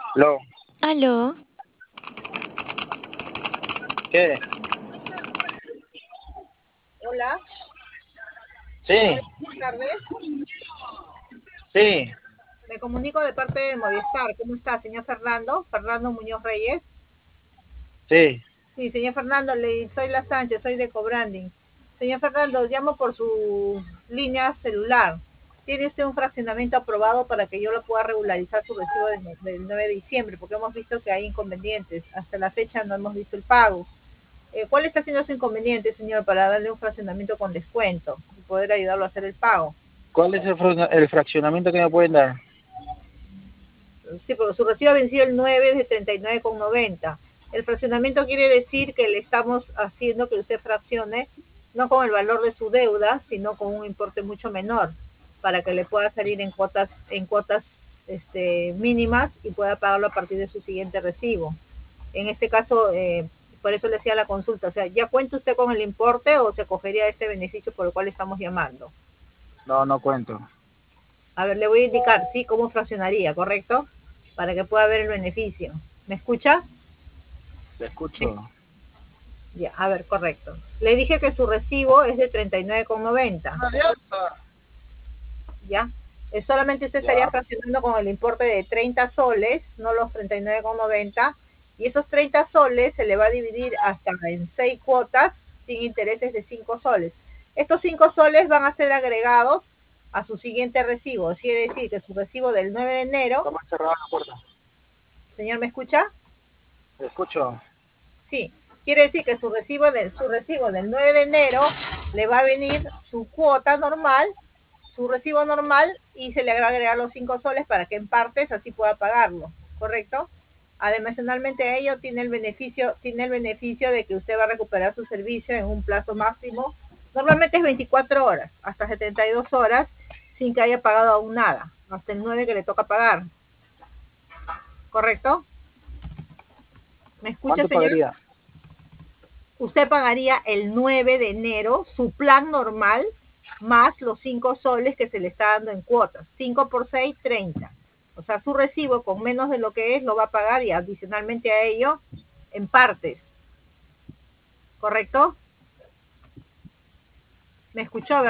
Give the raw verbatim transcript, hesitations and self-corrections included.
Lo, Aló, ¿qué? Hola, Sí, hola, buenas tardes. sí, Me comunico de parte de Movistar. ¿Cómo está, señor Fernando? Fernando Muñoz Reyes. sí. Sí, señor Fernando, le, soy la Sánchez, soy de Cobranding. Señor Fernando, llamo por su línea celular. ¿Tiene usted un fraccionamiento aprobado para que yo lo pueda regularizar su recibo del, del nueve de diciembre? Porque hemos visto que hay inconvenientes. Hasta la fecha no hemos visto el pago. Eh, ¿Cuál está siendo su inconveniente, señor, para darle un fraccionamiento con descuento y poder ayudarlo a hacer el pago? ¿Cuál es el, fra- el fraccionamiento que me pueden dar? Sí, porque su recibo ha vencido el nueve de treinta y nueve con noventa. El fraccionamiento quiere decir que le estamos haciendo que usted fraccione no con el valor de su deuda, sino con un importe mucho menor, para que le pueda salir en cuotas, en cuotas este, mínimas y pueda pagarlo a partir de su siguiente recibo. En este caso, eh, por eso le hacía la consulta, o sea, ¿ya cuenta usted con el importe o se acogería a este beneficio por el cual estamos llamando? No, no cuento. A ver, le voy a indicar, sí, cómo fraccionaría, ¿correcto? Para que pueda ver el beneficio. ¿Me escucha? Te escucho. Ya, a ver, correcto. Le dije que su recibo es de treinta y nueve con noventa, ¿ya? Eh, solamente usted estaría Ya. fraccionando con el importe de treinta soles, no los treinta y nueve con noventa, y esos treinta soles se le va a dividir hasta en seis cuotas sin intereses de cinco soles. Estos cinco soles van a ser agregados a su siguiente recibo. Quiere decir que su recibo del nueve de enero, Está mal cerrada la puerta. señor, ¿me escucha? Te escucho. Sí, quiere decir que su recibo, de, su recibo del nueve de enero le va a venir su cuota normal, su recibo normal, y se le va a agregar los cinco soles para que en partes así pueda pagarlo, ¿correcto? Adicionalmente a ello tiene el beneficio, tiene el beneficio de que usted va a recuperar su servicio en un plazo máximo, normalmente es veinticuatro horas, hasta setenta y dos horas, sin que haya pagado aún nada, hasta el nueve que le toca pagar, ¿correcto? ¿Me escucha, ¿Cuánto señor? pagaría? Usted pagaría el nueve de enero su plan normal más los cinco soles que se le está dando en cuotas. cinco por seis, treinta. O sea, su recibo con menos de lo que es lo va a pagar y adicionalmente a ello en partes. ¿Correcto? ¿Me escuchó, verdad?